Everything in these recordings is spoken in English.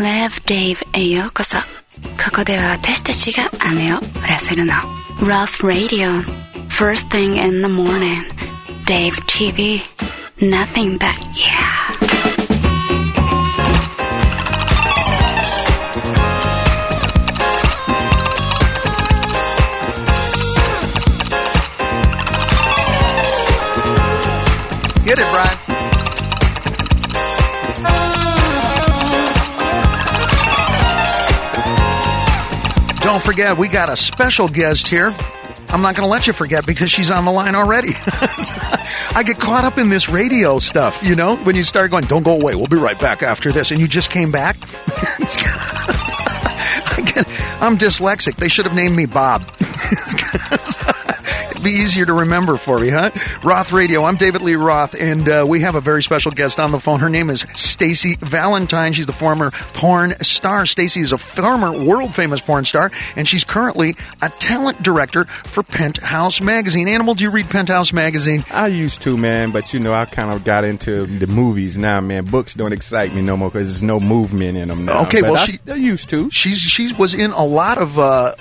Celeb Dave へようこそ。ここでは私たちが雨を降らせるの。Roth Radio. First thing in the morning. Dave TV. Nothing but yeah. Get it, Brian. Don't forget, we got a special guest here. I'm not going to let you forget because she's on the line already. I get caught up in this radio stuff, you know, when you start going, don't go away, we'll be right back after this, and you just came back. I'm dyslexic. They should have named me Bob. It'd be easier to remember for me, huh? Roth Radio. I'm David Lee Roth, and we have a very special guest on the phone. Her name is Stacey Valentine. She's the former porn star. Stacey is a former world-famous porn star, and she's currently a talent director for Penthouse Magazine. Animal, do you read Penthouse Magazine? I used to, man, but, you know, I kind of got into the movies now, man. Books don't excite me no more because there's no movement in them now. Okay, but well, I used to. She was in a lot of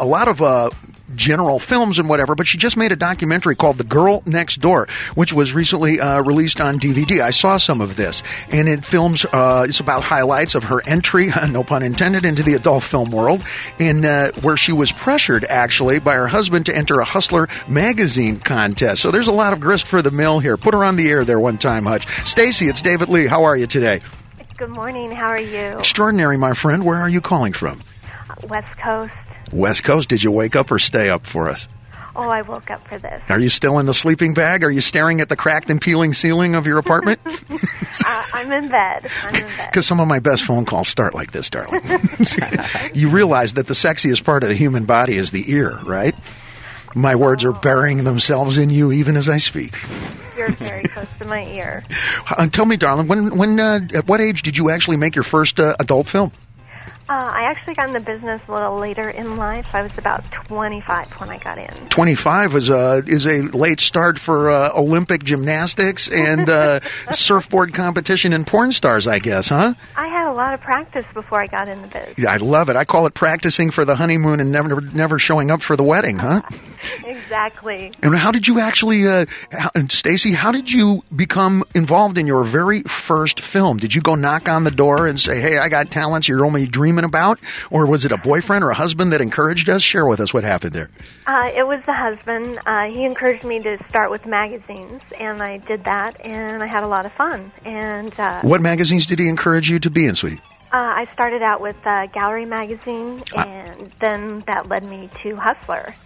general films and whatever, but she just made a documentary called The Girl Next Door, which was recently released on DVD. I saw some of this, and it films, it's about highlights of her entry, no pun intended, into the adult film world, and where she was pressured, actually, by her husband to enter a Hustler magazine contest. So there's a lot of grist for the mill here. Put her on the air there one time, Hutch. Stacey, it's David Lee. How are you today? Good morning. How are you? Extraordinary, my friend. Where are you calling from? West Coast. West Coast. Did you wake up or stay up for us? Oh, I woke up for this. Are you still in the sleeping bag? Are you staring at the cracked and peeling ceiling of your apartment? I'm in bed. Because some of my best phone calls start like this, darling. You realize that the sexiest part of the human body is the ear, right? My words are burying themselves in you even as I speak. You're very close to my ear. Tell me, darling, when at what age did you actually make your first adult film? I actually got in the business a little later in life. I was about 25 when I got in. 25 is a late start for Olympic gymnastics and surfboard competition and porn stars, I guess, huh? I had a lot of practice before I got in the biz. Yeah, I love it. I call it practicing for the honeymoon and never showing up for the wedding, huh? Exactly. And how did you actually, Stacey, how did you become involved in your very first film? Did you go knock on the door and say, hey, I got talents you're only dreaming about? Or was it a boyfriend or a husband that encouraged us? Share with us what happened there. It was the husband. He encouraged me to start with magazines, and I did that, and I had a lot of fun. And what magazines did he encourage you to be in, sweetie? I started out with Gallery Magazine, and then that led me to Hustler.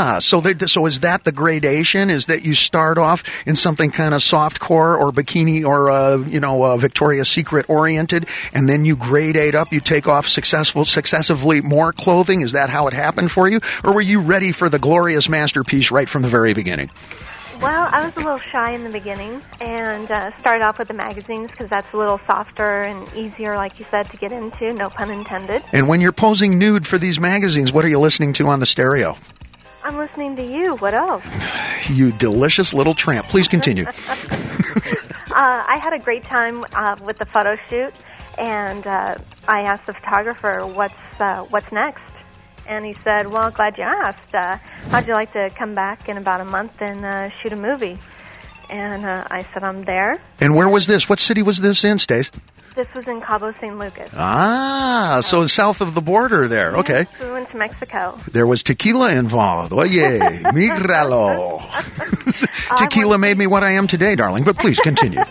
So is that the gradation? Is that you start off in something kind of softcore or bikini or Victoria's Secret oriented, and then you grade up, you take off successively more clothing? Is that how it happened for you, or were you ready for the glorious masterpiece right from the very beginning? Well, I was a little shy in the beginning and started off with the magazines because that's a little softer and easier, like you said, to get into, no pun intended. And when you're posing nude for these magazines, what are you listening to on the stereo? I'm listening to you. What else? You delicious little tramp. Please continue. I had a great time with the photo shoot, and I asked the photographer, what's next? And he said, well, glad you asked. How'd you like to come back in about a month and shoot a movie? And I said, I'm there. And where was this? What city was this in, Stace? This was in Cabo San Lucas. So south of the border there. Yes, okay. We went to Mexico. There was tequila involved. Oye, míralo. Tequila made me what I am today, darling. But please continue.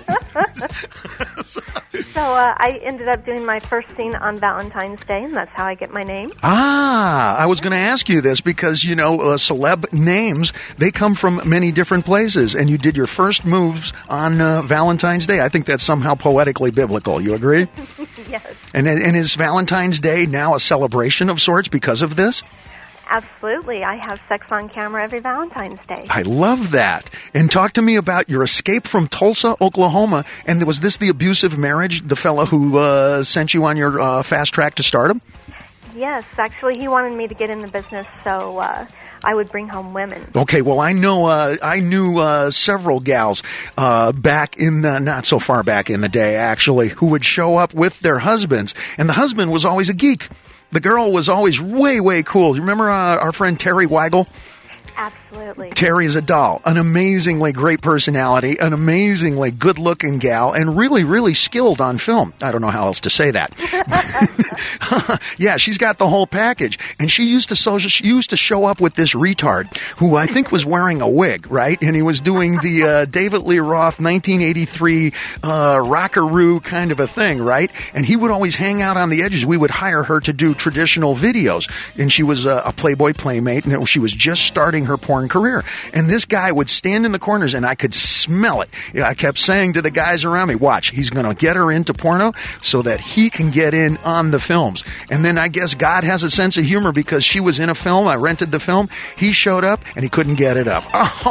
So I ended up doing my first scene on Valentine's Day, and that's how I get my name. I was going to ask you this because, celeb names, they come from many different places, and you did your first moves on Valentine's Day. I think that's somehow poetically biblical. You agree? Yes. And is Valentine's Day now a celebration of sorts because of this? Absolutely. I have sex on camera every Valentine's Day. I love that. And talk to me about your escape from Tulsa, Oklahoma. And was this the abusive marriage, the fellow who sent you on your fast track to stardom? Yes. Actually, he wanted me to get in the business, so I would bring home women. Okay, well, I knew several gals back in the, not so far back in the day, actually, who would show up with their husbands, and the husband was always a geek. The girl was always way, way cool. You remember our friend Terry Weigel? Absolutely. Terry is a doll, an amazingly great personality, an amazingly good-looking gal, and really, really skilled on film. I don't know how else to say that. Yeah, she's got the whole package. And she used to show up with this retard who I think was wearing a wig, right? And he was doing the David Lee Roth 1983 rockaroo kind of a thing, right? And he would always hang out on the edges. We would hire her to do traditional videos. And she was a Playboy playmate, and she was just starting her porn career. And this guy would stand in the corners, and I could smell it. I kept saying to the guys around me, watch, he's going to get her into porno so that he can get in on the films. And then I guess God has a sense of humor because she was in a film. I rented the film. He showed up, and he couldn't get it up.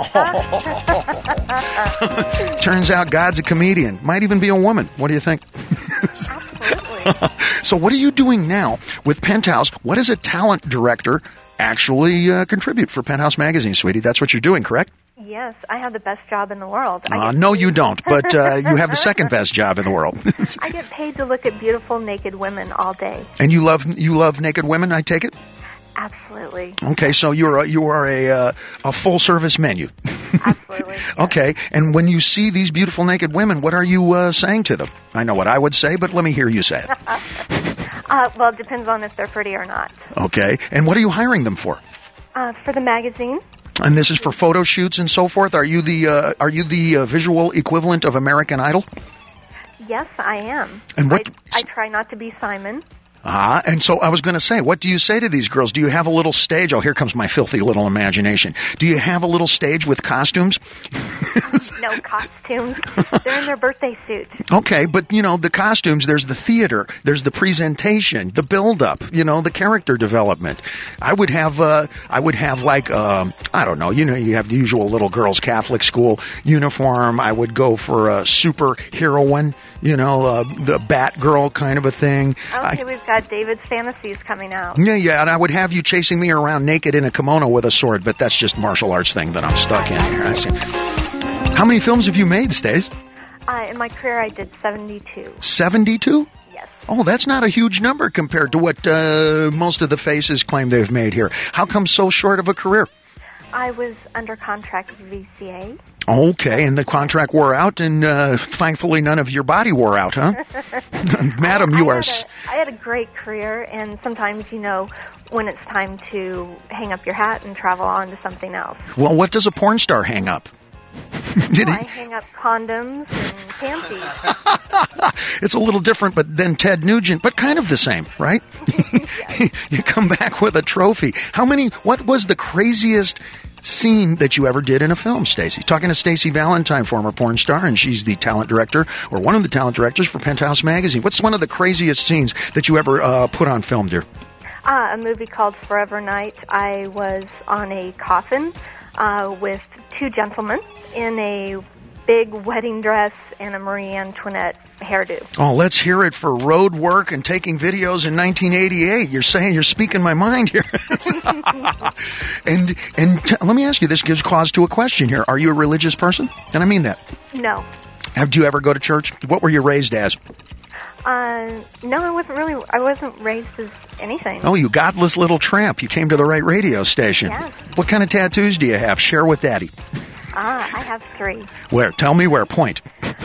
Turns out God's a comedian. Might even be a woman. What do you think? Absolutely. So what are you doing now with Penthouse? What does a talent director actually contribute for Penthouse Magazine, sweetie? That's what you're doing, correct? Yes, I have the best job in the world. No, you don't, but you have the second best job in the world. I get paid to look at beautiful naked women all day. And you love naked women, I take it? Absolutely. Okay, so you are a full service menu. Absolutely. Yes. Okay, and when you see these beautiful naked women, what are you saying to them? I know what I would say, but let me hear you say it. Well, it depends on if they're pretty or not. Okay, and what are you hiring them for? For the magazine. And this is for photo shoots and so forth. Are you the visual equivalent of American Idol? Yes, I am. And what? I try not to be Simon. And so I was going to say, what do you say to these girls? Do you have a little stage? Oh, here comes my filthy little imagination. Do you have a little stage with costumes? No costumes. They're in their birthday suit. Okay, but, the costumes, there's the theater, there's the presentation, the build-up, the character development. I would have like, I don't know, you have the usual little girls' Catholic school uniform. I would go for a super heroine, the Batgirl kind of a thing. Okay, we've got David's Fantasies coming out. Yeah, and I would have you chasing me around naked in a kimono with a sword, but that's just martial arts thing that I'm stuck in here. I see. How many films have you made, Stace? In my career, I did 72. 72? Yes. Oh, that's not a huge number compared to what most of the faces claim they've made here. How come so short of a career? I was under contract with VCA. Okay, and the contract wore out, and thankfully none of your body wore out, huh? Madam, I had a great career, and sometimes, when it's time to hang up your hat and travel on to something else. Well, what does a porn star hang up? I hang up condoms and panties. It's a little different than Ted Nugent, but kind of the same, right? You come back with a trophy. What was the craziest scene that you ever did in a film, Stacey? Talking to Stacey Valentine, former porn star, and she's the talent director, or one of the talent directors for Penthouse Magazine. What's one of the craziest scenes that you ever put on film, dear? A movie called Forever Night. I was on a coffin with two gentlemen in a big wedding dress and a Marie Antoinette hairdo. Oh, let's hear it for road work and taking videos in 1988. You're speaking my mind here. and let me ask you, this gives cause to a question here. Are you a religious person? And I mean that. No. Do you ever go to church? What were you raised as? No, I wasn't raised as anything. Oh, you godless little tramp. You came to the right radio station. Yes. What kind of tattoos do you have? Share with Daddy. I have 3. Where? Tell me where. Point.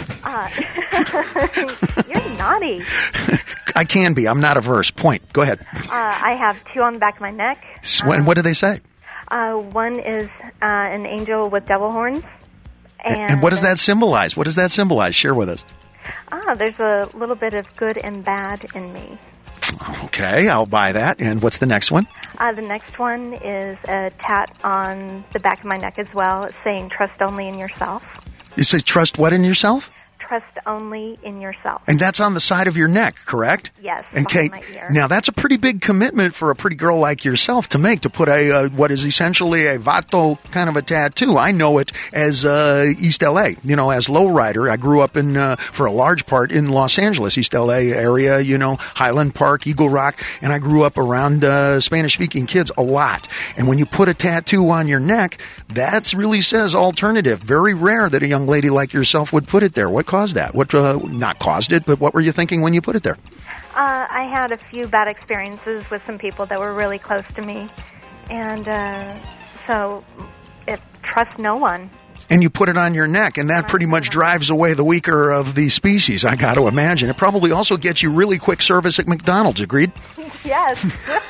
You're naughty. I can be. I'm not averse. Point. Go ahead. I have 2 on the back of my neck. What do they say? One is an angel with devil horns. And what does that symbolize? What does that symbolize? Share with us. There's a little bit of good and bad in me. Okay, I'll buy that. And what's the next one? The next one is a tat on the back of my neck as well, saying trust only in yourself. You say trust what in yourself? trust only in yourself. And that's on the side of your neck, correct? Yes, And behind Kate, my ear. now that's a pretty big commitment for a pretty girl like yourself to make, to put a what is essentially a vato kind of a tattoo. I know it as East LA, as lowrider. I grew up in, for a large part, in Los Angeles, East LA area, Highland Park, Eagle Rock, and I grew up around Spanish-speaking kids a lot. And when you put a tattoo on your neck, that really says alternative. Very rare that a young lady like yourself would put it there. What caused that? What not caused it, but what were you thinking when you put it there? I had a few bad experiences with some people that were really close to me, and so trust no one. And you put it on your neck, and that pretty much drives away the weaker of the species, I got to imagine. It probably also gets you really quick service at McDonald's, agreed? Yes.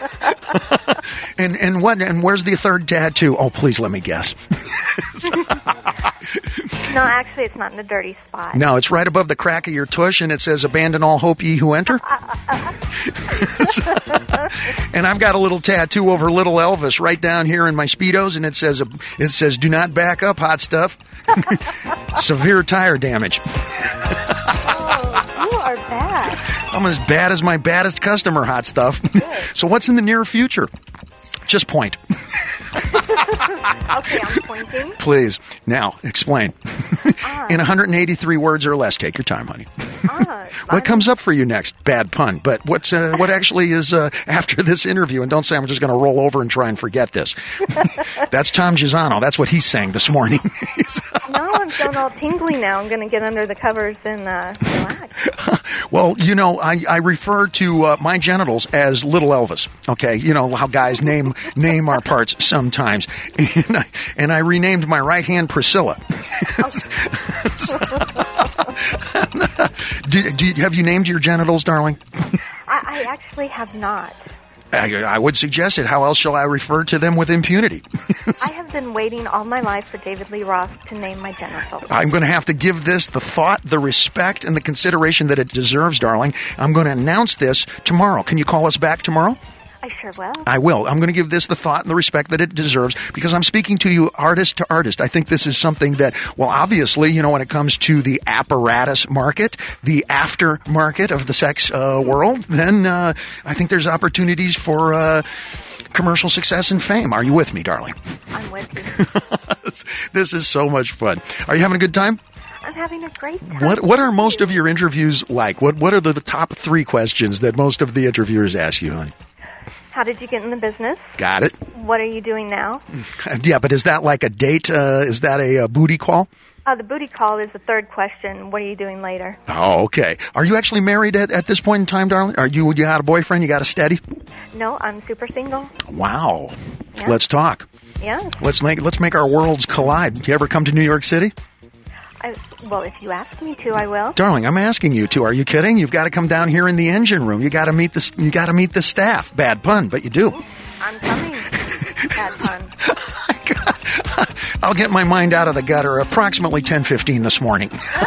And where's the third tattoo? Oh, please let me guess. No, actually, it's not in a dirty spot. No, it's right above the crack of your tush, and it says, "Abandon all hope, ye who enter." And I've got a little tattoo over Little Elvis right down here in my Speedos, and it says, "Do not back up, hot stuff." Severe tire damage. Oh, you are bad. I'm as bad as my baddest customer, hot stuff. So what's in the near future? Just point. Okay, I'm pointing. Please. Now, explain. In 183 words or less. Take your time, honey. What comes up for you next? Bad pun. But what actually is after this interview? And don't say I'm just going to roll over and try and forget this. That's Tom Gisano. That's what he's saying this morning. No, I'm feeling all tingly now. I'm going to get under the covers and relax. Well, I refer to my genitals as Little Elvis. Okay, you know how guys name our parts sometimes, and I renamed my right hand Priscilla. Have you named your genitals, darling? I actually have not. I would suggest it. How else shall I refer to them with impunity? I have been waiting all my life for David Lee Roth to name my genitals. I'm going to have to give this the thought, the respect, and the consideration that it deserves, darling. I'm going to announce this tomorrow. Can you call us back tomorrow? I sure will. I will. I'm going to give this the thought and the respect that it deserves because I'm speaking to you artist to artist. I think this is something that, well, obviously, when it comes to the apparatus market, the aftermarket of the sex world, then I think there's opportunities for commercial success and fame. Are you with me, darling? I'm with you. This is so much fun. Are you having a good time? I'm having a great time. What are most of your interviews like? What are the top 3 questions that most of the interviewers ask you, honey? How did you get in the business? Got it. What are you doing now? Yeah, but is that like a date? Is that a booty call? The booty call is the third question. What are you doing later? Oh, okay. Are you actually married at this point in time, darling? You got a boyfriend? You got a steady? No, I'm super single. Wow. Yeah. Let's talk. Yeah. Let's make our worlds collide. You ever come to New York City? Well, if you ask me to, I will. Darling, I'm asking you to. Are you kidding? You've got to come down here in the engine room. You got to meet the staff. Bad pun, but you do. I'm coming. Bad pun. I'll get my mind out of the gutter approximately 10:15 this morning.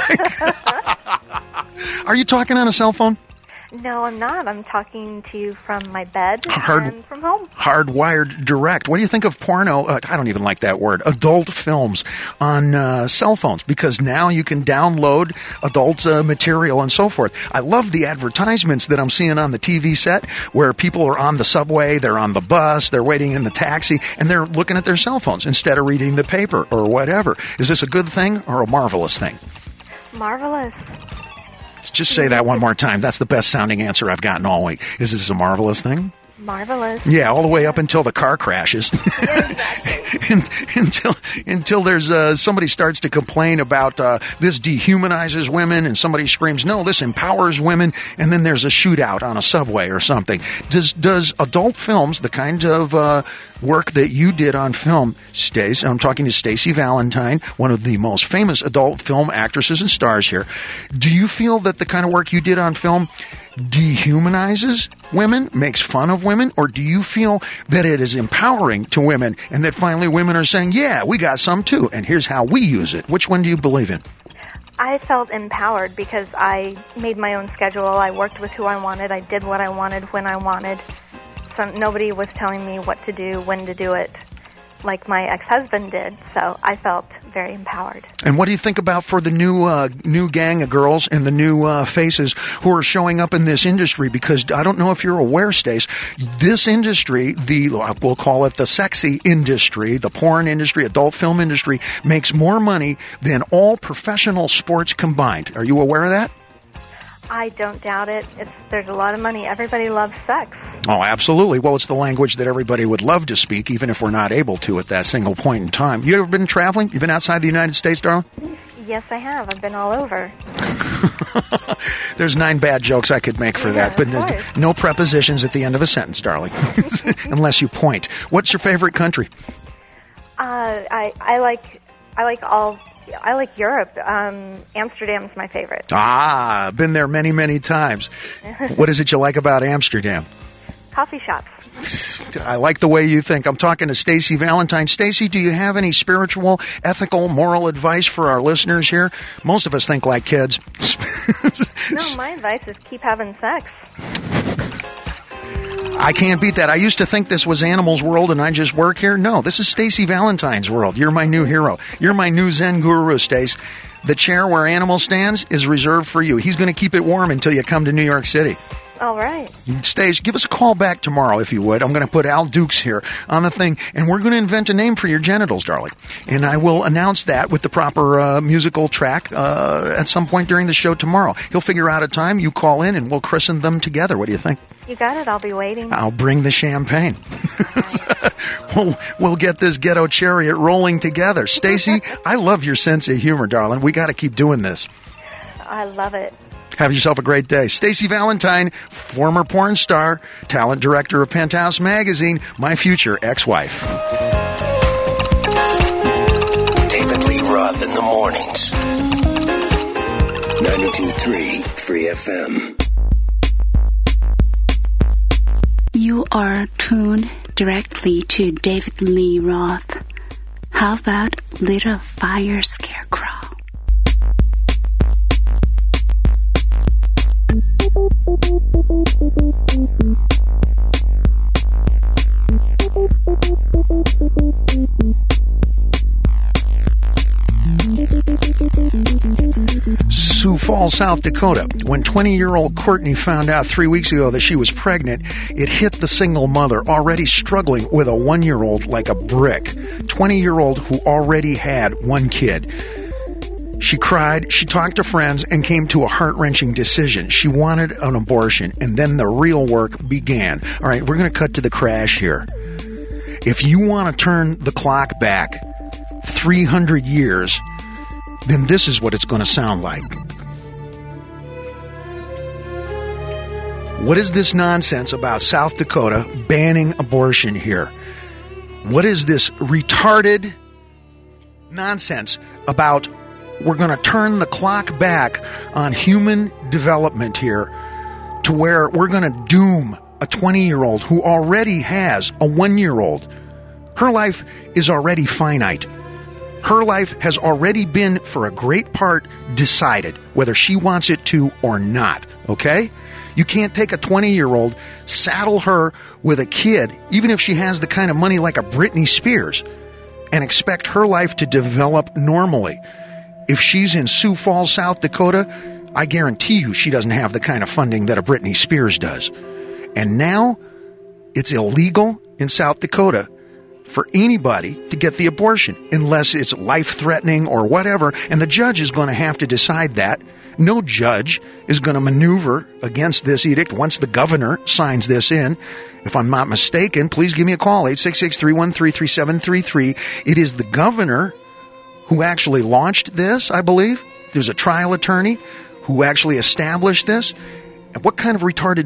Are you talking on a cell phone? No, I'm not. I'm talking to you from my bed and from home. Hardwired direct. What do you think of porno? I don't even like that word. Adult films on cell phones, because now you can download adult material and so forth. I love the advertisements that I'm seeing on the TV set where people are on the subway, they're on the bus, they're waiting in the taxi, and they're looking at their cell phones instead of reading the paper or whatever. Is this a good thing or a marvelous thing? Marvelous. Just say that one more time. That's the best sounding answer I've gotten all week. Is this a marvelous thing? Marvelous. Yeah, all the way up until the car crashes. Yeah, exactly. until there's somebody starts to complain about this dehumanizes women, and somebody screams, no, this empowers women, and then there's a shootout on a subway or something. Does adult films, the kind of work that you did on film, I'm talking to Stacey Valentine, one of the most famous adult film actresses and stars here, do you feel that the kind of work you did on film dehumanizes women, makes fun of women, or do you feel that it is empowering to women and that finally women are saying, yeah, we got some too, and here's how we use it? Which one do you believe in? I felt empowered because I made my own schedule. I worked with who I wanted. I did what I wanted when I wanted. So nobody was telling me what to do, when to do it, like my ex-husband did. So I felt very empowered. And what do you think about for the new gang of girls and the new faces who are showing up in this industry? Because I don't know if you're aware, Stace, this industry, we'll call it the sexy industry, the porn industry, adult film industry, makes more money than all professional sports combined. Are you aware of that? I don't doubt it. There's a lot of money. Everybody loves sex. Oh, absolutely. Well, it's the language that everybody would love to speak, even if we're not able to at that single point in time. You ever been traveling? You've been outside the United States, darling? Yes, I have. I've been all over. There's 9 bad jokes I could make for that, but no prepositions at the end of a sentence, darling, unless you point. What's your favorite country? I like Europe. Amsterdam's my favorite. Ah, been there many, many times. What is it you like about Amsterdam? Coffee shops. I like the way you think. I'm talking to Stacey Valentine. Stacey, do you have any spiritual, ethical, moral advice for our listeners here? Most of us think like kids. No, my advice is keep having sex. I can't beat that. I used to think this was Animals World and I just work here. No, this is Stacey Valentine's world. You're my new hero. You're my new Zen guru, Stace. The chair where Animal stands is reserved for you. He's going to keep it warm until you come to New York City. All right. Stace, give us a call back tomorrow, if you would. I'm going to put Al Dukes here on the thing, and we're going to invent a name for your genitals, darling. And I will announce that with the proper musical track at some point during the show tomorrow. He'll figure out a time. You call in, and we'll christen them together. What do you think? You got it. I'll be waiting. I'll bring the champagne. We'll get this ghetto chariot rolling together. Stacey, I love your sense of humor, darling. We got to keep doing this. I love it. Have yourself a great day. Stacey Valentine, former porn star, talent director of Penthouse Magazine, my future ex-wife. David Lee Roth in the mornings. 92.3 Free FM. You are tuned directly to David Lee Roth. How about Little Fire Scarecrow? Sioux Falls, South Dakota. When 20-year-old Courtney found out 3 weeks ago that she was pregnant, it hit the single mother already struggling with a 1-year-old like a brick. 20-year-old who already had 1 kid. She cried, she talked to friends, and came to a heart-wrenching decision. She wanted an abortion, and then the real work began. All right, we're going to cut to the crash here. If you want to turn the clock back 300 years, then this is what it's going to sound like. What is this nonsense about South Dakota banning abortion here? What is this retarded nonsense about we're going to turn the clock back on human development here to where we're going to doom a 20-year-old who already has a 1-year-old? Her life is already finite. Her life has already been, for a great part, decided, whether she wants it to or not, okay? You can't take a 20-year-old, saddle her with a kid, even if she has the kind of money like a Britney Spears, and expect her life to develop normally. If she's in Sioux Falls, South Dakota, I guarantee you she doesn't have the kind of funding that a Britney Spears does. And now, it's illegal in South Dakota for anybody to get the abortion, unless it's life-threatening or whatever, and the judge is going to have to decide that. No judge is going to maneuver against this edict once the governor signs this in. If I'm not mistaken, please give me a call, 866-313-3733. It is the governor who actually launched this, I believe. There's a trial attorney who actually established this. And what kind of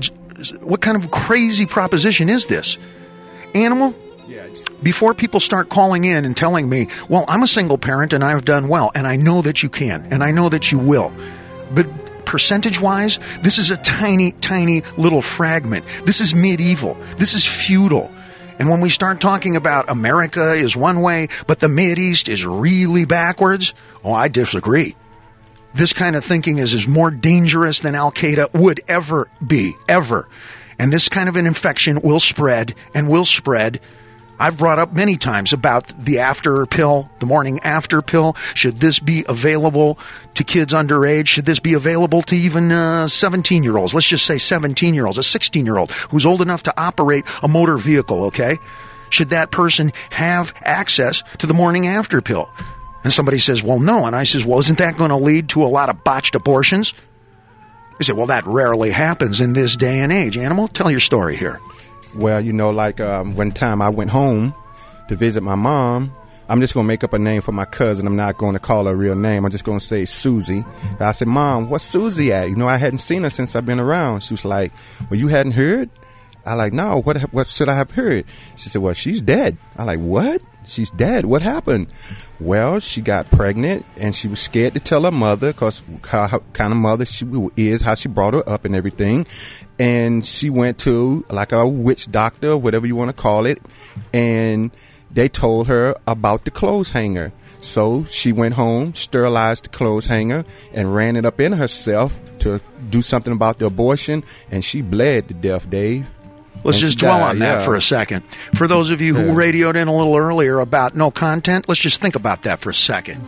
crazy proposition is this? Animal? Before people start calling in and telling me, well, I'm a single parent and I've done well, and I know that you can, and I know that you will. But percentage-wise, this is a tiny, tiny little fragment. This is medieval. This is feudal. And when we start talking about America is one way, but the Mideast is really backwards, oh, I disagree. This kind of thinking is more dangerous than Al-Qaeda would ever be, ever. And this kind of an infection will spread and will spread I've brought up many times about the after pill, the morning after pill. Should this be available to kids underage? Should this be available to even 17-year-olds? Let's just say 17-year-olds, a 16-year-old who's old enough to operate a motor vehicle, okay? Should that person have access to the morning after pill? And somebody says, well, no. And I says, well, isn't that going to lead to a lot of botched abortions? They say, well, that rarely happens in this day and age. Animal, tell your story here. Well, one time I went home to visit my mom. I'm just going to make up a name for my cousin. I'm not going to call her a real name. I'm just going to say Susie. I said, Mom, what's Susie at? I hadn't seen her since I've been around. She was like, well, you hadn't heard? I like, no, what should I have heard? She said, well, she's dead. I like, what? She's dead. What happened? Well, she got pregnant and she was scared to tell her mother because how kind of mother she is, how she brought her up and everything. And she went to like a witch doctor, whatever you want to call it. And they told her about the clothes hanger. So she went home, sterilized the clothes hanger, and ran it up in herself to do something about the abortion. And she bled to death, Dave. Let's just dwell on that for a second. For those of you who radioed in a little earlier about no content, let's just think about that for a second.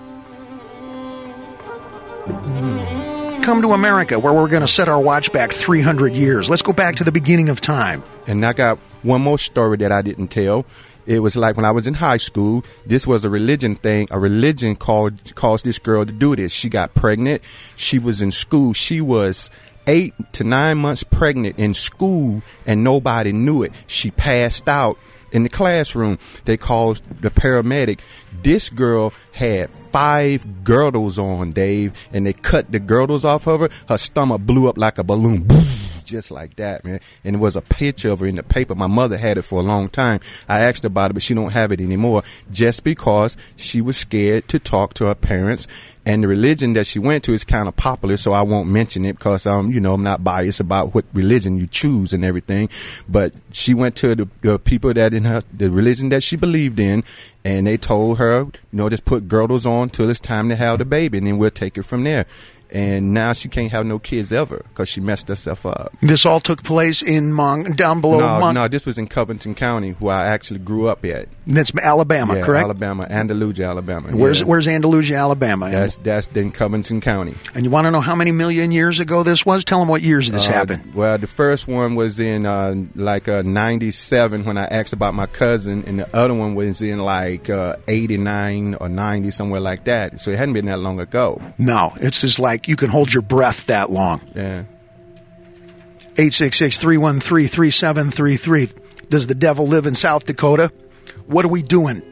Come to America, where we're going to set our watch back 300 years. Let's go back to the beginning of time. And I got one more story that I didn't tell. It was like when I was in high school, this was a religion thing. A religion caused this girl to do this. She got pregnant. She was in school. She was 8 to 9 months pregnant in school, and nobody knew it. She passed out in the classroom. They called the paramedic. This girl had 5 girdles on, Dave, and they cut the girdles off of her. Her stomach blew up like a balloon. Just like that, man. And it was a picture of her in the paper. My mother had it for a long time. I asked her about it, but she don't have it anymore just because she was scared to talk to her parents. And the religion that she went to is kind of popular, so I won't mention it because, I'm not biased about what religion you choose and everything. But she went to the people that in the religion that she believed in, and they told her, just put girdles on till it's time to have the baby, and then we'll take it from there. And now she can't have no kids ever because she messed herself up. This all took place in down below. No, this was in Covington County, where I actually grew up at. That's Alabama, yeah, correct? Alabama, Andalusia, Alabama. Where's Andalusia, Alabama? That's in Covington County. And you want to know how many million years ago this was? Tell them what years this happened. Well, the first one was in 97 when I asked about my cousin, and the other one was in 89 or 90, somewhere like that. So it hadn't been that long ago. No, it's just like you can hold your breath that long. Yeah. 866-313-3733. Does the devil live in South Dakota? What are we doing?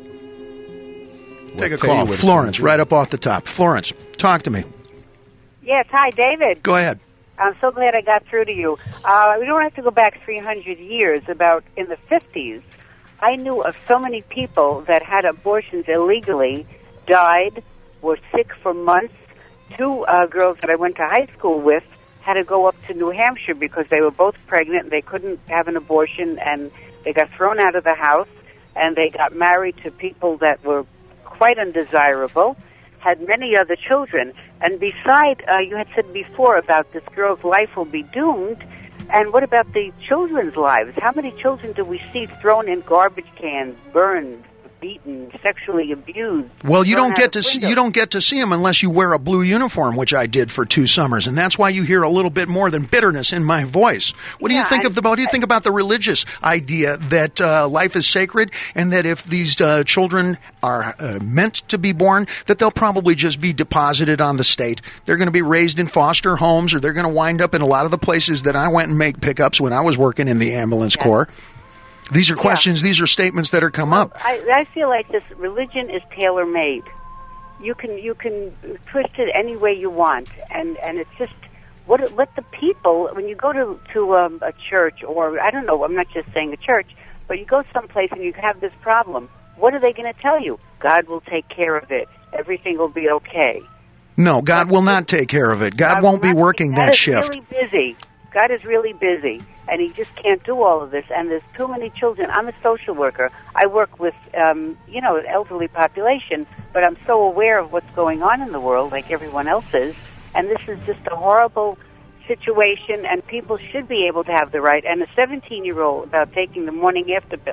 Take a call. Florence, right up off the top. Florence, talk to me. Yes, hi, David. Go ahead. I'm so glad I got through to you. We don't have to go back 300 years. About in the 50s, I knew of so many people that had abortions illegally, died, were sick for months. 2 girls that I went to high school with had to go up to New Hampshire because they were both pregnant and they couldn't have an abortion, and they got thrown out of the house, and they got married to people that were quite undesirable, had many other children. And beside, you had said before about this girl's life will be doomed, and what about the children's lives? How many children do we see thrown in garbage cans, burned, beaten, sexually abused? Well, you don't get to see them unless you wear a blue uniform, which I did for 2 summers, and that's why you hear a little bit more than bitterness in my voice. What do you think about the religious idea that life is sacred, and that if these children are meant to be born, that they'll probably just be deposited on the state? They're going to be raised in foster homes, or they're going to wind up in a lot of the places that I went and make pickups when I was working in the ambulance corps. These are questions, these are statements that are come up. I feel like this religion is tailor-made. You can twist it any way you want, and it's just let the people, when you go to a church, or I don't know, I'm not just saying a church, but you go someplace and you have this problem, what are they going to tell you? God will take care of it. Everything will be okay. No, God will not take care of it. God won't be working that shift. God is really busy. God is really busy, and he just can't do all of this, and there's too many children. I'm a social worker. I work with, an elderly population, but I'm so aware of what's going on in the world, like everyone else is, and this is just a horrible situation, and people should be able to have the right. And a 17-year-old about taking the morning after pill,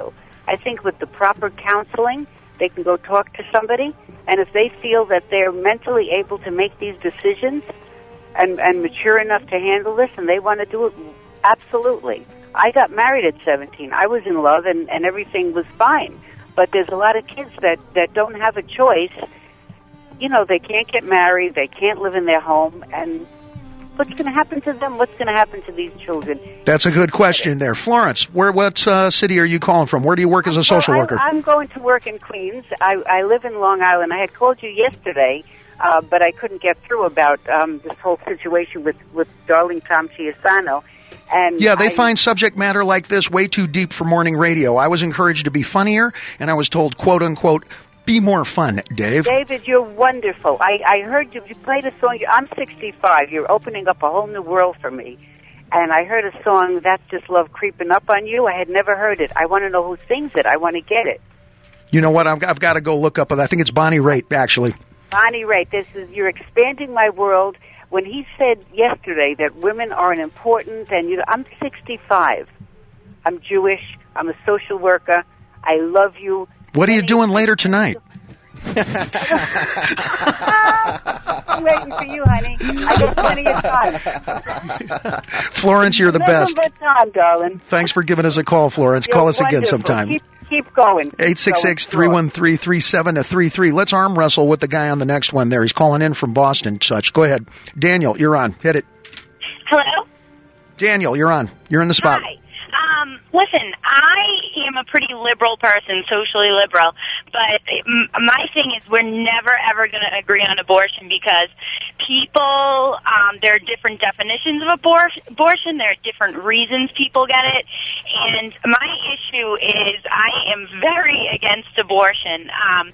I think with the proper counseling, they can go talk to somebody, and if they feel that they're mentally able to make these decisions and mature enough to handle this, and they want to do it, absolutely. I got married at 17. I was in love, and everything was fine. But there's a lot of kids that don't have a choice. You know, they can't get married, they can't live in their home, and what's going to happen to them? What's going to happen to these children? That's a good question there. Florence, what city are you calling from? Where do you work as a social worker? I'm going to work in Queens. I live in Long Island. I had called you yesterday, but I couldn't get through about this whole situation with darling Tom Chiasano. And yeah, they find subject matter like this way too deep for morning radio. I was encouraged to be funnier, and I was told, quote unquote, be more fun, Dave. David, you're wonderful. I heard you played a song. I'm 65. You're opening up a whole new world for me. And I heard a song, That's Just Love Creeping Up on You. I had never heard it. I want to know who sings it. I want to get it. You know what? I've got to go look up. I think it's Bonnie Raitt, actually. Bonnie Raitt. You're expanding my world. When he said yesterday that women are an important, and I'm 65. I'm Jewish. I'm a social worker. I love you. What are you doing later tonight? I'm waiting for you, honey. I got plenty of time. Florence, you're the best. Nothing but time, darling. Thanks for giving us a call, Florence. Call us again sometime. Keep going. 866-313-3733. Let's arm wrestle with the guy on the next one there. He's calling in from Boston. Such. Go ahead. Daniel, you're on. Hit it. Hello? Daniel, you're on. You're in the spot. Hi. Listen, I am a pretty liberal person, socially liberal, but my thing is we're never, ever going to agree on abortion because people, there are different definitions of abortion, there are different reasons people get it, and my issue is I am very against abortion.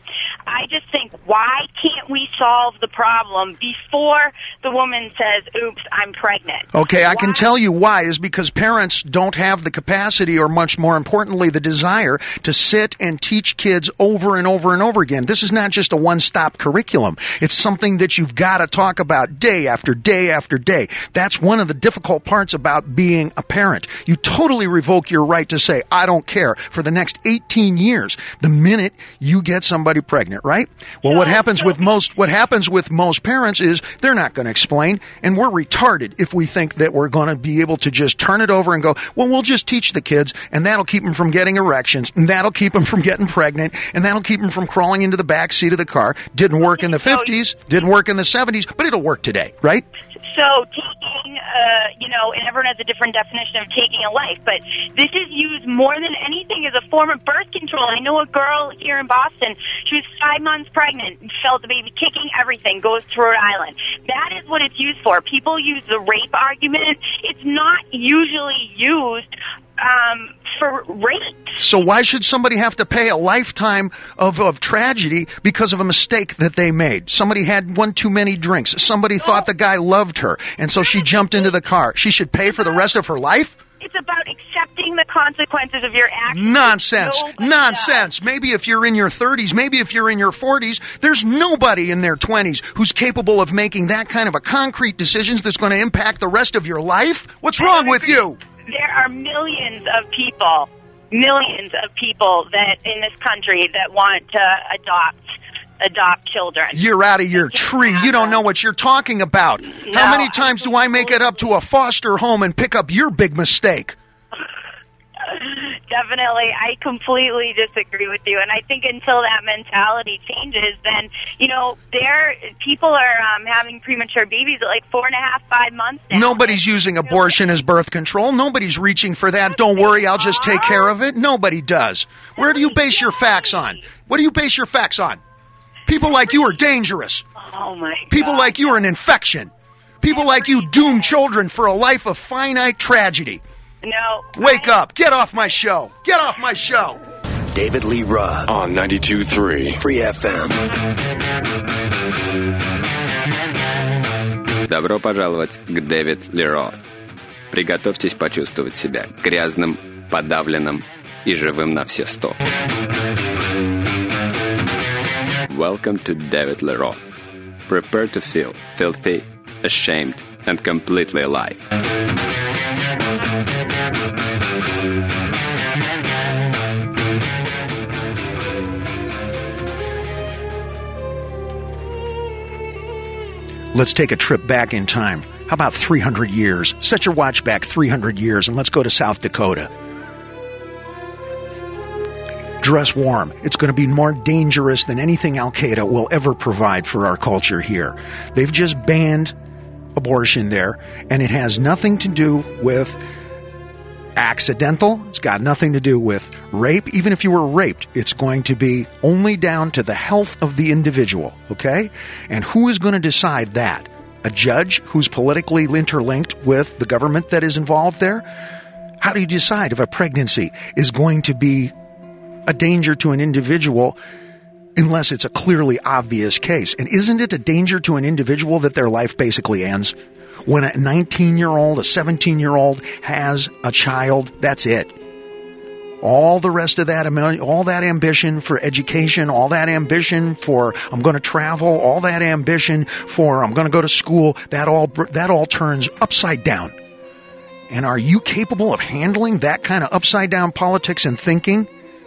I just think, why can't we solve the problem before the woman says, oops, I'm pregnant? Okay, I can tell you why, is because parents don't have the capacity, or much more importantly, the desire to sit and teach kids over and over and over again. This is not just a one-stop curriculum. It's something that you've got to talk about day after day after day. That's one of the difficult parts about being a parent. You totally revoke your right to say, I don't care, for the next 18 years, the minute you get somebody pregnant, right? Well, what happens with most parents is they're not going to explain, and we're retarded if we think that we're going to be able to just turn it over and go, well, we'll just teach the kids, and that'll keep them from getting erections, and that'll keep them from getting pregnant, and that'll keep them from crawling into the back seat of the car. Didn't work in the 50s, didn't work in the 70s, but it'll work today, right? So taking, and everyone has a different definition of taking a life, but this is used more than anything as a form of birth control. I know a girl here in Boston, she was 5 months pregnant, felt the baby kicking, everything, goes to Rhode Island. That is what it's used for. People use the rape argument. It's not usually used for rape. So why should somebody have to pay a lifetime of tragedy because of a mistake that they made? Somebody had one too many drinks. Somebody thought the guy loved her, and so she jumped into the car. She should pay for the rest of her life? It's about accepting the consequences of your actions. Nonsense. Maybe if you're in your 30s, maybe if you're in your 40s, there's nobody in their 20s who's capable of making that kind of a concrete decision that's going to impact the rest of your life. What's wrong with you? There are millions of people that in this country that want to adopt children. You're out of your tree. You don't know what you're talking about. No, how many times do I make it up to a foster home and pick up your big mistake? Definitely. I completely disagree with you. And I think until that mentality changes, then, people are having premature babies at like 4.5, 5 months now. Nobody's using abortion as birth control. Nobody's reaching for that. Don't worry, I'll just take care of it. Nobody does. Where do you base your facts on? What do you base your facts on? People like you are dangerous. Oh, my God. People like you are an infection. People like you doom children for a life of finite tragedy. No. Wake up. Get off my show. Get off my show. David Lee Roth on 92.3 Free FM. Добро пожаловать к Дэвид Ли Рот. Приготовьтесь почувствовать себя грязным, подавленным и живым на все 100. Welcome to David Li Roth. Prepare to feel filthy, ashamed, and completely alive. Let's take a trip back in time. How about 300 years? Set your watch back 300 years and let's go to South Dakota. Dress warm. It's going to be more dangerous than anything Al-Qaeda will ever provide for our culture here. They've just banned abortion there, and it has nothing to do with accidental. It's got nothing to do with rape. Even if you were raped, it's going to be only down to the health of the individual, okay? And who is going to decide that? A judge who's politically interlinked with the government that is involved there? How do you decide if a pregnancy is going to be a danger to an individual unless it's a clearly obvious case? And isn't it a danger to an individual that their life basically ends? When a 19-year-old, a 17-year-old has a child, that's it. All the rest of that, all that ambition for education, all that ambition for I'm going to travel, all that ambition for I'm going to go to school, that all turns upside down. And are you capable of handling that kind of upside down politics and thinking?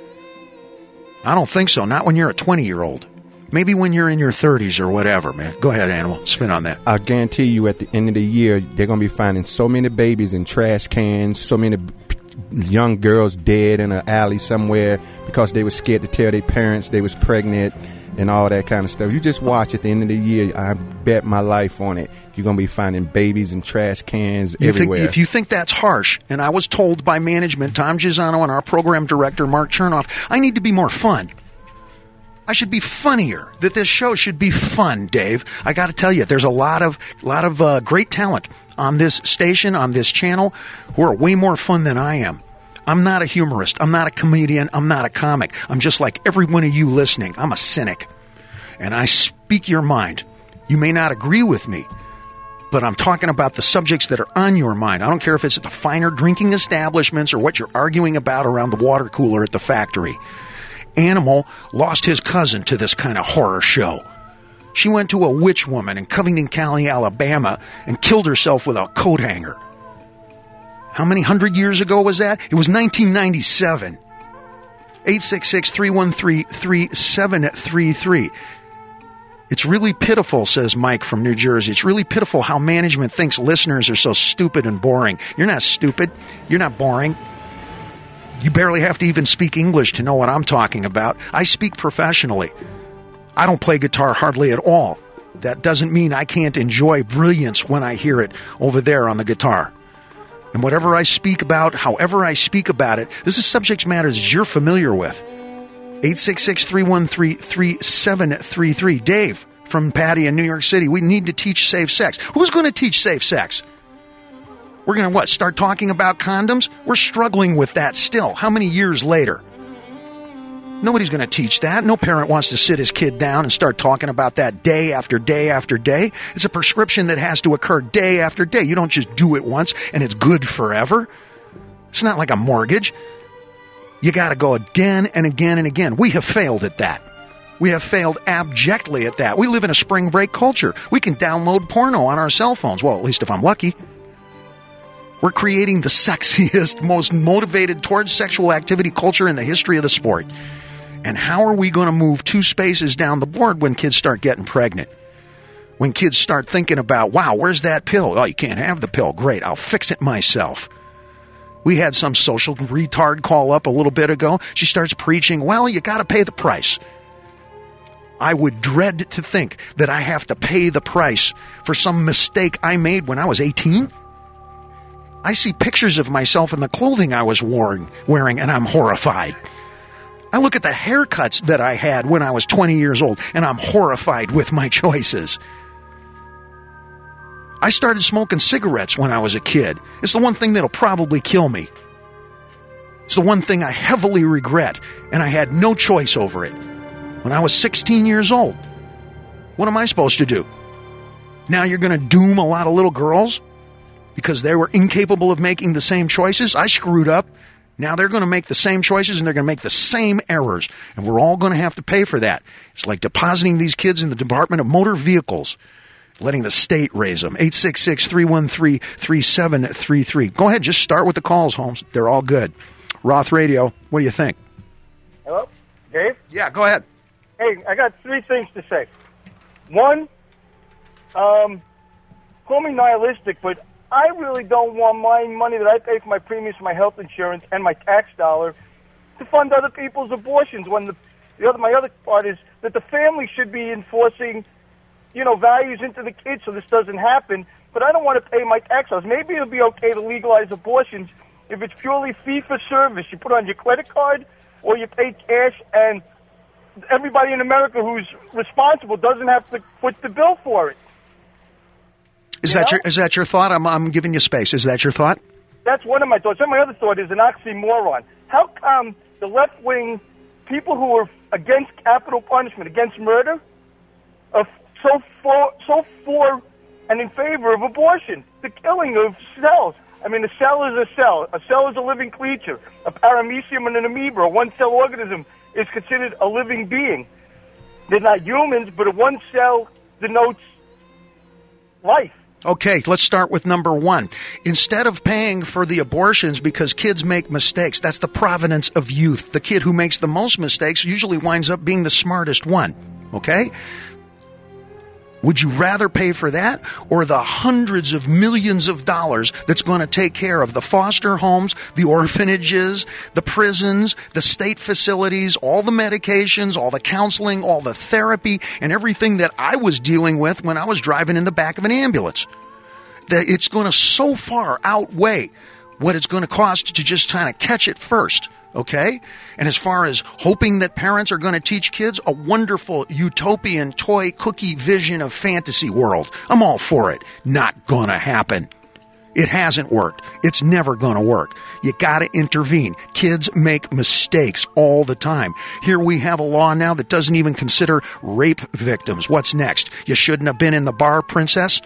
I don't think so. Not when you're a 20-year-old. Maybe when you're in your 30s or whatever, man. Go ahead, Animal. Spin on that. I guarantee you at the end of the year, they're going to be finding so many babies in trash cans, so many young girls dead in an alley somewhere because they were scared to tell their parents they was pregnant and all that kind of stuff. You just watch at the end of the year, I bet my life on it. You're going to be finding babies in trash cans everywhere. If you think that's harsh, and I was told by management, Tom Gisano and our program director, Mark Chernoff, I need to be more fun. I should be funnier. That this show should be fun, Dave. I got to tell you, there's a lot of great talent on this station, on this channel, who are way more fun than I am. I'm not a humorist. I'm not a comedian. I'm not a comic. I'm just like every one of you listening. I'm a cynic. And I speak your mind. You may not agree with me, but I'm talking about the subjects that are on your mind. I don't care if it's at the finer drinking establishments or what you're arguing about around the water cooler at the factory. Animal lost his cousin to this kind of horror show. She went to a witch woman in Covington County, Alabama, and killed herself with a coat hanger. How many hundred years ago was that? It was 1997. 866-313-3733. It's really pitiful, says Mike from New Jersey. It's really pitiful how management thinks listeners are so stupid and boring. You're not stupid. You're not boring. You barely have to even speak English to know what I'm talking about. I speak professionally. I don't play guitar hardly at all. That doesn't mean I can't enjoy brilliance when I hear it over there on the guitar. And whatever I speak about, however I speak about it, this is subject matters that you're familiar with. 866-313-3733. Dave from Patty in New York City. We need to teach safe sex. Who's going to teach safe sex? We're going to start talking about condoms? We're struggling with that still. How many years later? Nobody's going to teach that. No parent wants to sit his kid down and start talking about that day after day after day. It's a prescription that has to occur day after day. You don't just do it once and it's good forever. It's not like a mortgage. You got to go again and again and again. We have failed at that. We have failed abjectly at that. We live in a spring break culture. We can download porno on our cell phones. Well, at least if I'm lucky. We're creating the sexiest, most motivated towards sexual activity culture in the history of the sport. And how are we going to move two spaces down the board when kids start getting pregnant? When kids start thinking about, wow, where's that pill? Oh, you can't have the pill. Great, I'll fix it myself. We had some social retard call up a little bit ago. She starts preaching, well, you got to pay the price. I would dread to think that I have to pay the price for some mistake I made when I was 18. I see pictures of myself in the clothing I was wearing, and I'm horrified. I look at the haircuts that I had when I was 20 years old, and I'm horrified with my choices. I started smoking cigarettes when I was a kid. It's the one thing that'll probably kill me. It's the one thing I heavily regret, and I had no choice over it. When I was 16 years old, what am I supposed to do? Now you're going to doom a lot of little girls because they were incapable of making the same choices? I screwed up. Now they're going to make the same choices and they're going to make the same errors. And we're all going to have to pay for that. It's like depositing these kids in the Department of Motor Vehicles, letting the state raise them. 866-313-3733. Go ahead, just start with the calls, Holmes. They're all good. Roth Radio, what do you think? Hello? Dave? Yeah, go ahead. Hey, I got three things to say. One, call me nihilistic, but I really don't want my money that I pay for my premiums, my health insurance, and my tax dollar to fund other people's abortions. When my other part is that the family should be enforcing, values into the kids so this doesn't happen. But I don't want to pay my tax dollars. Maybe it'll be okay to legalize abortions if it's purely fee for service. You put on your credit card or you pay cash, and everybody in America who's responsible doesn't have to foot the bill for it. Is that your thought? I'm giving you space. Is that your thought? That's one of my thoughts. And my other thought is an oxymoron. How come the left-wing people who are against capital punishment, against murder, are so for and in favor of abortion, the killing of cells? I mean, a cell is a cell. A cell is a living creature. A paramecium and an amoeba, a one-cell organism, is considered a living being. They're not humans, but a one cell denotes life. Okay, let's start with number one. Instead of paying for the abortions because kids make mistakes, that's the provenance of youth. The kid who makes the most mistakes usually winds up being the smartest one. Okay? Would you rather pay for that or the hundreds of millions of dollars that's going to take care of the foster homes, the orphanages, the prisons, the state facilities, all the medications, all the counseling, all the therapy, and everything that I was dealing with when I was driving in the back of an ambulance? That it's going to so far outweigh what it's going to cost to just kind of catch it first. Okay? And as far as hoping that parents are going to teach kids a wonderful utopian toy cookie vision of fantasy world, I'm all for it. Not going to happen. It hasn't worked. It's never going to work. You got to intervene. Kids make mistakes all the time. Here we have a law now that doesn't even consider rape victims. What's next? You shouldn't have been in the bar, princess?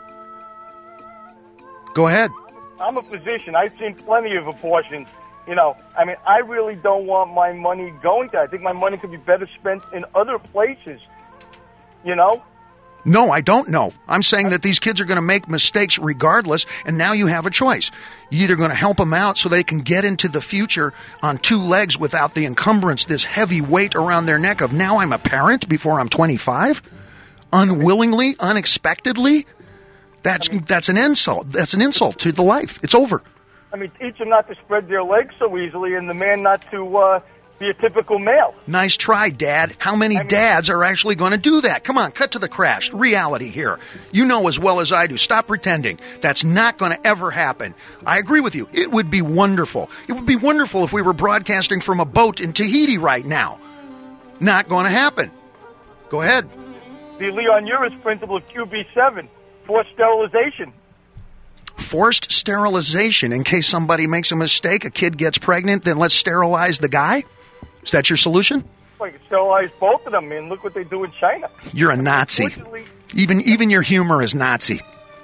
Go ahead. I'm a physician. I've seen plenty of abortions. I really don't want my money going there. I think my money could be better spent in other places, No, I don't know. I'm saying that these kids are going to make mistakes regardless, and now you have a choice. You're either going to help them out so they can get into the future on two legs without the encumbrance, this heavy weight around their neck of now I'm a parent before I'm 25, unwillingly, unexpectedly. That's an insult. That's an insult to the life. It's over. Teach them not to spread their legs so easily, and the man not to be a typical male. Nice try, Dad. How many dads are actually going to do that? Come on, cut to the crash. Reality here. You know as well as I do. Stop pretending. That's not going to ever happen. I agree with you. It would be wonderful. It would be wonderful if we were broadcasting from a boat in Tahiti right now. Not going to happen. Go ahead. The Leon Uris principle of QB7, forced sterilization. Forced sterilization in case somebody makes a mistake, a kid gets pregnant, then let's sterilize the guy? Is that your solution? Well, you can sterilize both of them, man. Look what they do in China. You're a Nazi. Even your humor is Nazi.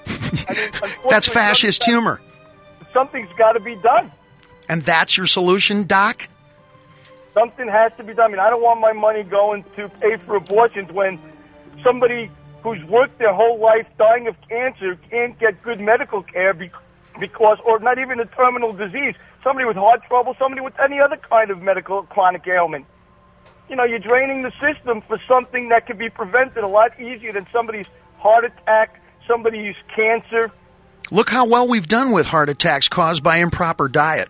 That's fascist humor. Something's got to be done. And that's your solution, Doc? Something has to be done. I don't want my money going to pay for abortions when somebody who's worked their whole life dying of cancer can't get good medical care because, or not even a terminal disease, somebody with heart trouble, somebody with any other kind of medical chronic ailment. You're draining the system for something that can be prevented a lot easier than somebody's heart attack, somebody's cancer. Look how well we've done with heart attacks caused by improper diet.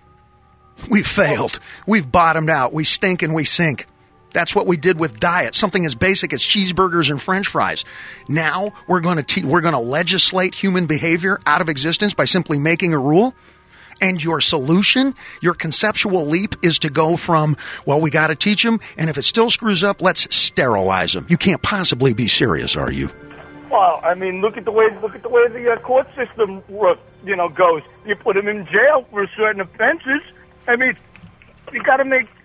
We've failed. We've bottomed out. We stink and we sink. That's what we did with diet, something as basic as cheeseburgers and French fries. Now we're going to legislate human behavior out of existence by simply making a rule. And your solution, your conceptual leap is to go from, well, we got to teach them, and if it still screws up, let's sterilize them. You can't possibly be serious, are you? Well, look at the way the court system goes. You put them in jail for certain offenses. You got to make,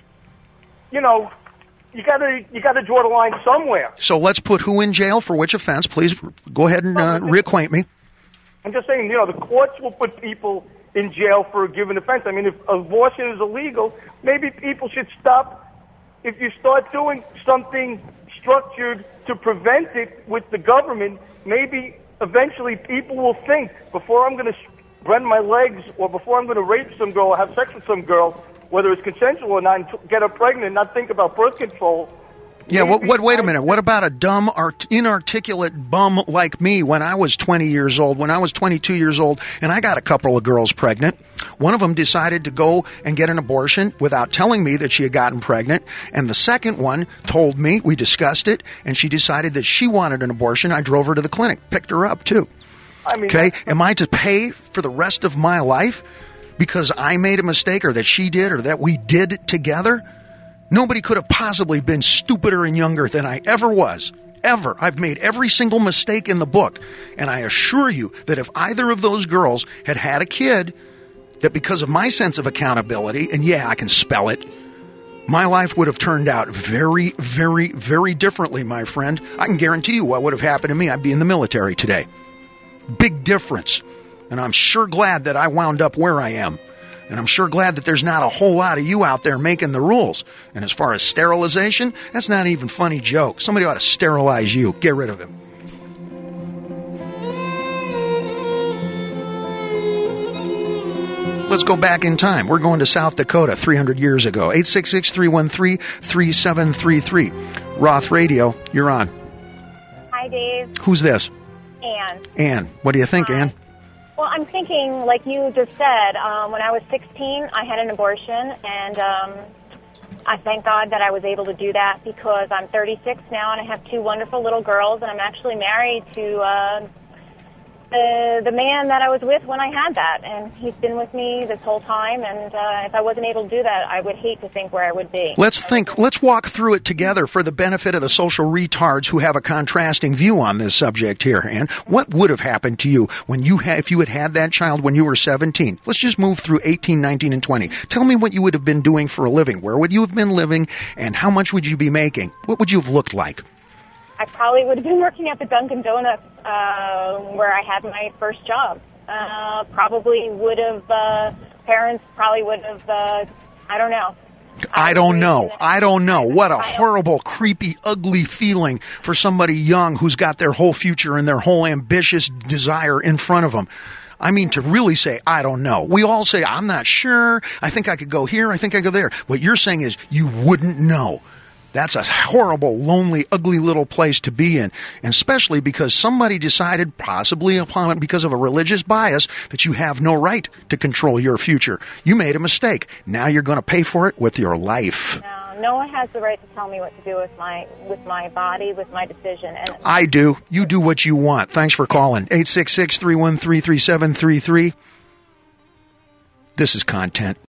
You got to draw the line somewhere. So let's put who in jail for which offense? Please go ahead and reacquaint me. I'm just saying, the courts will put people in jail for a given offense. If abortion is illegal, maybe people should stop. If you start doing something structured to prevent it with the government, maybe eventually people will think, before I'm going to rend my legs or before I'm going to rape some girl or have sex with some girl, whether it's consensual or not, and get her pregnant, not think about birth control, Yeah, wait a minute. What about a dumb, inarticulate bum like me when I was 20 years old, when I was 22 years old, and I got a couple of girls pregnant? One of them decided to go and get an abortion without telling me that she had gotten pregnant, and the second one told me, we discussed it, and she decided that she wanted an abortion. I drove her to the clinic, picked her up too. Okay, am I to pay for the rest of my life because I made a mistake, or that she did, or that we did together? Nobody could have possibly been stupider and younger than I ever was. Ever. I've made every single mistake in the book. And I assure you that if either of those girls had had a kid, that because of my sense of accountability, and yeah, I can spell it, my life would have turned out very, very, very differently, my friend. I can guarantee you what would have happened to me. I'd be in the military today. Big difference. And I'm sure glad that I wound up where I am. And I'm sure glad that there's not a whole lot of you out there making the rules. And as far as sterilization, that's not even a funny joke. Somebody ought to sterilize you. Get rid of him. Let's go back in time. We're going to South Dakota 300 years ago. 866-313-3733. Roth Radio, you're on. Hi, Dave. Who's this? Ann. Ann. What do you think, Ann? Well, I'm thinking, like you just said, when I was 16, I had an abortion, and I thank God that I was able to do that because I'm 36 now, and I have two wonderful little girls, and I'm actually married to the man that I was with when I had that, and he's been with me this whole time, and if I wasn't able to do that, I would hate to think where I would be. Let's walk through it together for the benefit of the social retards who have a contrasting view on this subject here. And what would have happened to you when if you had had that child when you were 17? Let's just move through 18, 19, and 20. Tell me what you would have been doing for a living. Where would you have been living, and how much would you be making? What would you have looked like? I probably would have been working at the Dunkin' Donuts where I had my first job. Probably would have, parents probably would have, I don't know. I don't know. What a horrible, creepy, ugly feeling for somebody young who's got their whole future and their whole ambitious desire in front of them. I mean, to really say, I don't know. We all say, I'm not sure. I think I could go here. I think I could go there. What you're saying is you wouldn't know. That's a horrible, lonely, ugly little place to be in, and especially because somebody decided, possibly because of a religious bias, that you have no right to control your future. You made a mistake. Now you're going to pay for it with your life. No one has the right to tell me what to do with my body, with my decision. And I do. You do what you want. Thanks for calling. 866-313-3733. This is content.